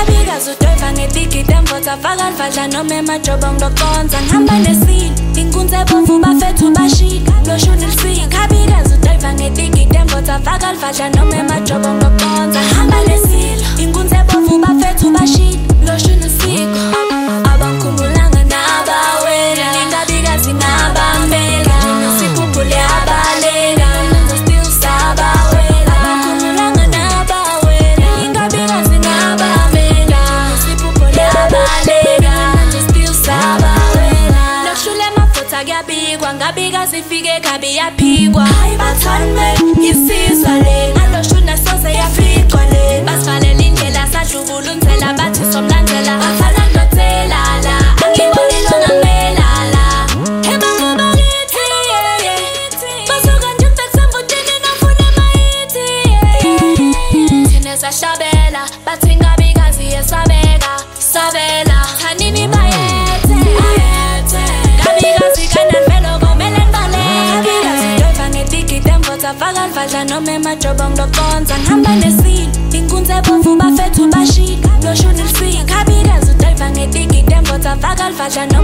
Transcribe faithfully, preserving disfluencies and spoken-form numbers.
Ngabikazi udoyiva ngetikiti emvotsa faka alfadla noma emajobo ngilokonza ngihamba nesile inkunzi ebomvu bafethu bashika loshuni lisika Ngabikazi udoyiva ngetikiti emvotsa faka alfadla noma emajobo ngilokonza ngihamba nesile inkunzi ebomvu bafethu bashika loshuni lisika Abangikhumbulanga nabawela Ngabikazi ngabambela Siphuphule abaleka Nenza still sabawela Abangikhumbulanga nabawela Ngabikazi ngabambela Siphuphule abaleka Nenza still sabawela Lokushula amafutha kuyabikwa Ngabikazi ifike kabi yaphikwa Hayi bathande isizwa le Ngaloshuna soze yaficwa le Basivalela indlela sadlubulunzela bathi somlandela Bafana ndotela la Angiboni lona melala Emangoba kithi yeah yeah Basuka nje beksamvutini nafuna mayithi yeah Thine sashabela bathi Ngabikazi yesabeka sabela Thanini bayethe ayethe Ngabikazi kanenvelo komele nibaleka Ngabikazi udoyiva ngetikiti emvotsa faka alfadla noma emajobo ngilokonza ngihamba nesile inkunzi ebomvu bafethu bashika loshuni lisika Ngabikazi udoyiva ngetikiti emvotsa faka alfadla noma